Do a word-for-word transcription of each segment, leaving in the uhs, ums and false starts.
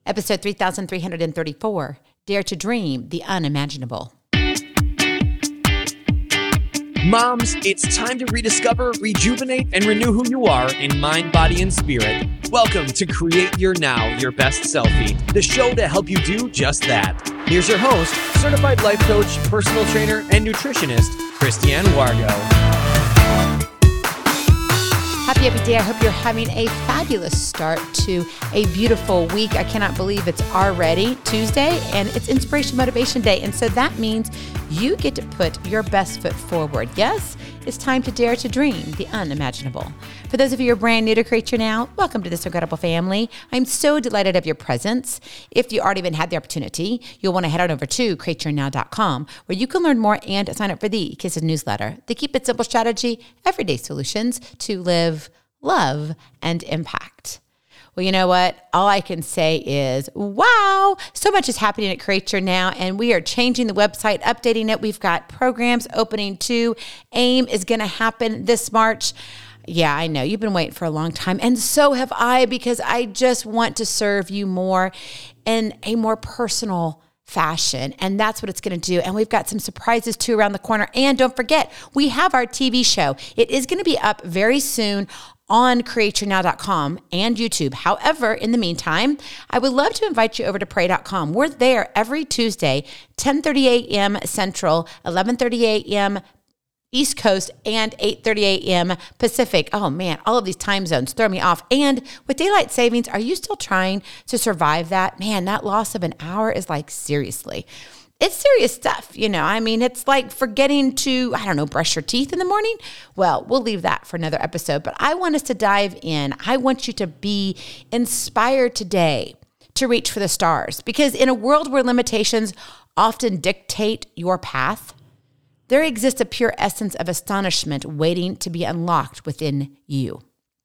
Episode three thousand three hundred thirty-four, Dare to Dream the Unimaginable. Moms, it's time to rediscover, rejuvenate, and renew who you are in mind, body, and spirit. Welcome to Create Your Now, Your Best Selfie, the show to help you do just that. Here's your host, certified life coach, personal trainer, and nutritionist, Christiane Wargo. Happy, happy day. I hope you're having a fabulous start to a beautiful week. I cannot believe it's already Tuesday and it's Inspiration Motivation Day. And so that means you get to put your best foot forward. Yes, it's time to dare to dream the unimaginable. For those of you who are brand new to Create Your Now, welcome to this incredible family. I'm so delighted of your presence. If you already even had the opportunity, you'll want to head on over to create your now dot com where you can learn more and sign up for the Kisses newsletter, the Keep It Simple strategy, everyday solutions to live, love, and impact. Well, you know what? All I can say is, wow, so much is happening at Create Your Now, and we are changing the website, updating it. We've got programs opening too. AIM is going to happen this March. Yeah, I know. You've been waiting for a long time, and so have I, because I just want to serve you more in a more personal fashion, and that's what it's going to do. And we've got some surprises too around the corner. And don't forget, we have our T V show. It is going to be up very soon on create your now dot com and YouTube. However, in the meantime, I would love to invite you over to pray dot com. We're there every Tuesday, ten thirty a.m. Central, eleven thirty a.m. East Coast, and eight thirty a.m. Pacific. Oh man, all of these time zones throw me off. And with daylight savings, are you still trying to survive that? Man, that loss of an hour is like, seriously. It's serious stuff, you know. I mean, it's like forgetting to, I don't know, brush your teeth in the morning. Well, we'll leave that for another episode, but I want us to dive in. I want you to be inspired today to reach for the stars, because in a world where limitations often dictate your path, there exists a pure essence of astonishment waiting to be unlocked within you.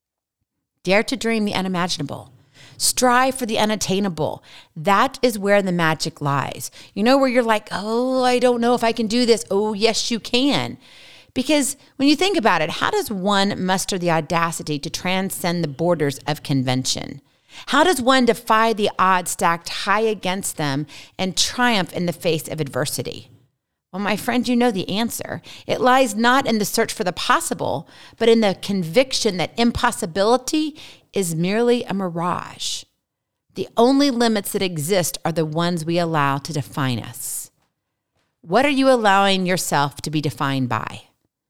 Dare to dream the unimaginable. Strive for the unattainable. That is where the magic lies. You know, where you're like, oh, I don't know if I can do this. Oh, yes, you can. Because when you think about it, how does one muster the audacity to transcend the borders of convention? How does one defy the odds stacked high against them and triumph in the face of adversity? Well, my friend, you know the answer. It lies not in the search for the possible, but in the conviction that impossibility is merely a mirage. The only limits that exist are the ones we allow to define us. What are you allowing yourself to be defined by?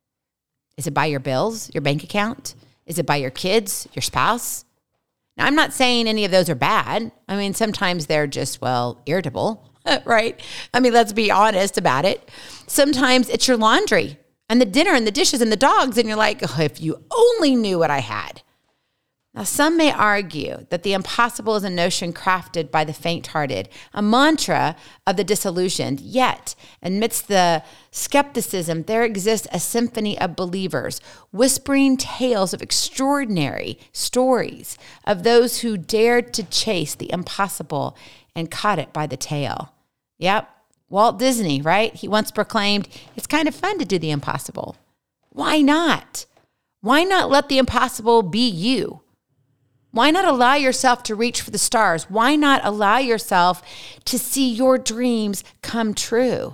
Is it by your bills, your bank account? Is it by your kids, your spouse? Now, I'm not saying any of those are bad. I mean, sometimes they're just, well, irritable. Right? I mean, let's be honest about it. Sometimes it's your laundry and the dinner and the dishes and the dogs, and you're like, oh, if you only knew what I had. Now, some may argue that the impossible is a notion crafted by the faint-hearted, a mantra of the disillusioned. Yet, amidst the skepticism, there exists a symphony of believers, whispering tales of extraordinary stories of those who dared to chase the impossible and caught it by the tail. Yep, Walt Disney, right? He once proclaimed, it's kind of fun to do the impossible. Why not? Why not let the impossible be you? Why not allow yourself to reach for the stars? Why not allow yourself to see your dreams come true?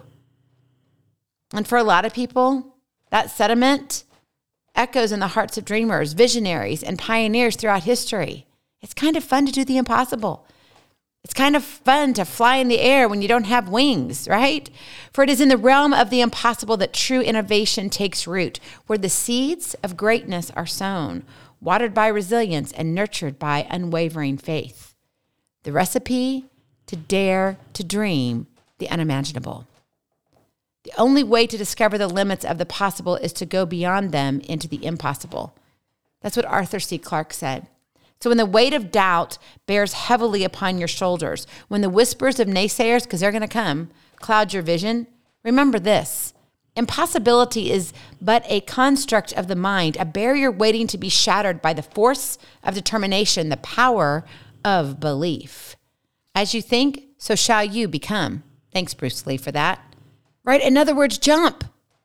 And for a lot of people, that sentiment echoes in the hearts of dreamers, visionaries, and pioneers throughout history. It's kind of fun to do the impossible. It's kind of fun to fly in the air when you don't have wings, right? For it is in the realm of the impossible that true innovation takes root, where the seeds of greatness are sown, watered by resilience and nurtured by unwavering faith. The recipe to dare to dream the unimaginable. The only way to discover the limits of the possible is to go beyond them into the impossible. That's what Arthur C. Clarke said. So when the weight of doubt bears heavily upon your shoulders, when the whispers of naysayers, because they're going to come, cloud your vision, remember this. Impossibility is but a construct of the mind, a barrier waiting to be shattered by the force of determination, the power of belief. As you think, so shall you become. Thanks, Bruce Lee, for that. Right? In other words, jump.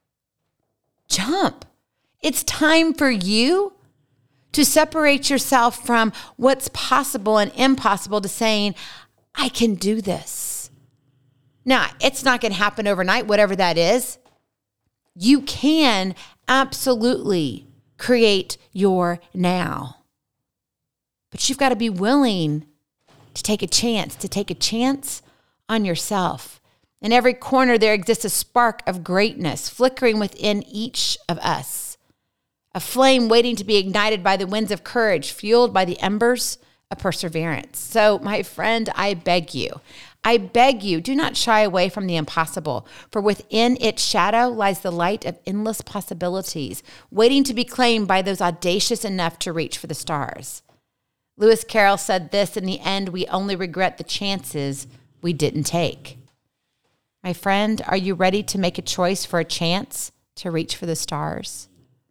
Jump. It's time for you to separate yourself from what's possible and impossible to saying, I can do this. Now, it's not going to happen overnight, whatever that is. You can absolutely create your now. But you've got to be willing to take a chance, to take a chance on yourself. In every corner, there exists a spark of greatness flickering within each of us, a flame waiting to be ignited by the winds of courage, fueled by the embers of perseverance. So, my friend, I beg you, I beg you, do not shy away from the impossible, for within its shadow lies the light of endless possibilities, waiting to be claimed by those audacious enough to reach for the stars. Lewis Carroll said this, in the end, we only regret the chances we didn't take. My friend, are you ready to make a choice for a chance to reach for the stars?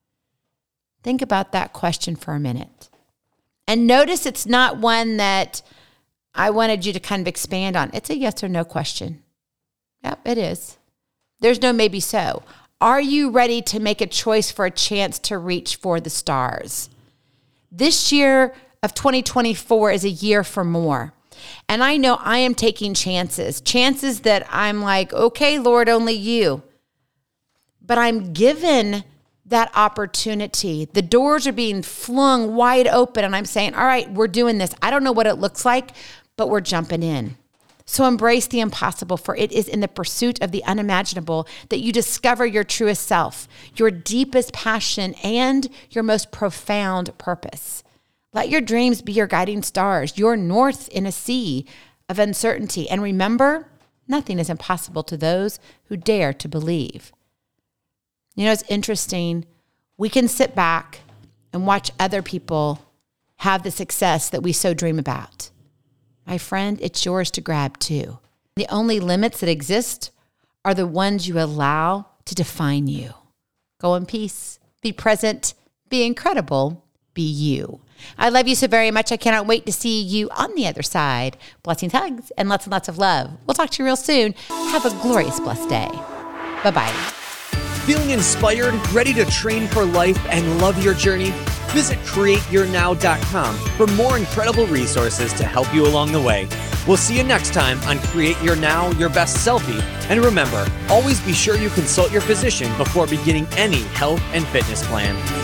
Think about that question for a minute. And notice it's not one that I wanted you to kind of expand on. It's a yes or no question. Yep, it is. There's no maybe so. Are you ready to make a choice for a chance to reach for the stars? This year of twenty twenty-four is a year for more. And I know I am taking chances, chances that I'm like, okay, Lord, only you. But I'm given that opportunity. The doors are being flung wide open and I'm saying, all right, we're doing this. I don't know what it looks like, but we're jumping in. So embrace the impossible, for it is in the pursuit of the unimaginable that you discover your truest self, your deepest passion, and your most profound purpose. Let your dreams be your guiding stars, your north in a sea of uncertainty. And remember, nothing is impossible to those who dare to believe. You know, it's interesting. We can sit back and watch other people have the success that we so dream about. My friend, it's yours to grab too. The only limits that exist are the ones you allow to define you. Go in peace, be present, be incredible, be you. I love you so very much. I cannot wait to see you on the other side. Blessings, hugs, and lots and lots of love. We'll talk to you real soon. Have a glorious, blessed day. Bye-bye. Feeling inspired, ready to train for life and love your journey? Visit create your now dot com for more incredible resources to help you along the way. We'll see you next time on Create Your Now, Your Best Selfie. And remember, always be sure you consult your physician before beginning any health and fitness plan.